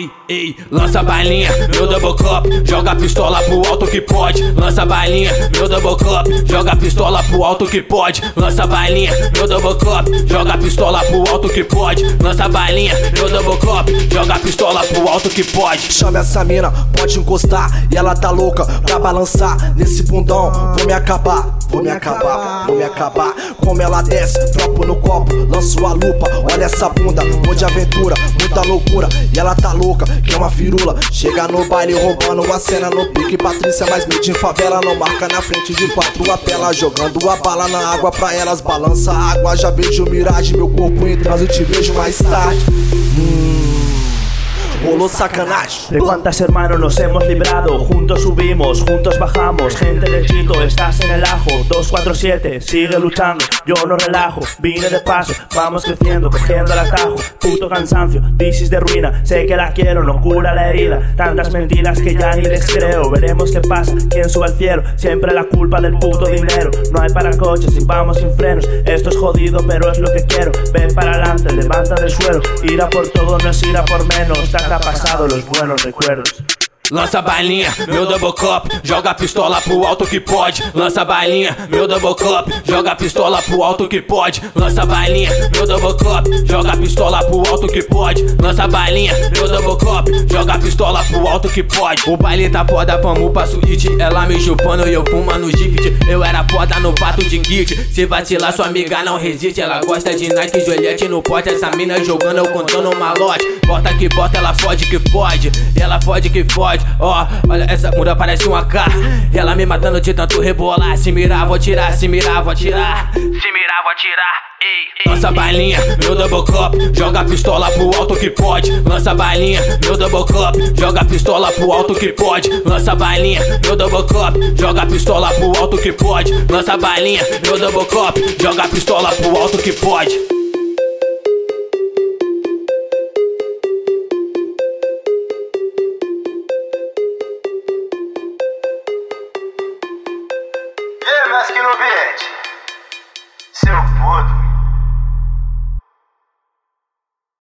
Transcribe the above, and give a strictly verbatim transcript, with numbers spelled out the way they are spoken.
Ei, ei, lança balinha, meu double cup, joga a pistola pro alto que pode. Lança balinha, meu double cup, joga a pistola pro alto que pode. Lança balinha, meu double cup, joga a pistola pro alto que pode. Lança balinha, meu double cup, joga a pistola pro alto que pode. Chama essa mina, pode encostar, e ela tá louca pra balançar nesse bundão. Vou me acabar, vou me acabar, vou me acabar. Como ela desce, dropo no copo, lanço a lupa. Olha essa bunda, vou de aventura, muita loucura. E ela tá louca, que é uma firula. Chega no baile roubando a cena no pique Patrícia, mas mid em favela não marca na frente de quatro apela. Jogando a bala na água pra elas, balança a água. Já vejo miragem, meu corpo em transe, eu te vejo mais tarde. Hum, rolou sacanagem. ¿De cuántas hermanos nos hemos librado? Juntos subimos, juntos bajamos. Gente de Chito, estás en el ajo. Dos cuatro siete, sigue luchando, yo no relajo. Vine de paso, vamos creciendo, cogiendo el atajo. Puto cansancio, crisis de ruina. Sé que la quiero, no cura la herida. Tantas mentiras que ya ni les creo. Veremos qué pasa, quién sube al cielo. Siempre la culpa del puto dinero. No hay para coches y vamos sin frenos. Esto es jodido, pero es lo que quiero. Ven para adelante, levanta del suelo. Ir a por todo no es ir a por menos. Está pasado los buenos recuerdos. Lança balinha, meu double cup, joga a pistola pro alto que pode. Lança balinha, meu double cup, joga a pistola pro alto que pode. Lança balinha, meu double cup, joga a pistola pro alto que pode. Lança balinha, meu double cup, joga a pistola pro alto que pode. O baile tá foda, vamos pra suíte. Ela me chupando e eu fumando gift. Eu era foda no pato de kit. Se vacilar sua amiga não resiste. Ela gosta de Nike, joelhete no pote. Essa mina jogando, eu contando um malote. Bota que bota, ela fode que fode. Ela fode que fode. Ó, oh, olha essa bunda parece uma K. Ela me matando de tanto rebolar. Se mirar, vou tirar, se mirar, vou tirar. Se mirar, vou tirar. Ei, ei. Lança balinha, meu double cup, joga a pistola pro alto que pode. Lança balinha, meu double cup, joga a pistola pro alto que pode. Lança balinha, meu double cup, joga a pistola pro alto que pode. Lança balinha, meu double cup, joga a pistola pro alto que pode.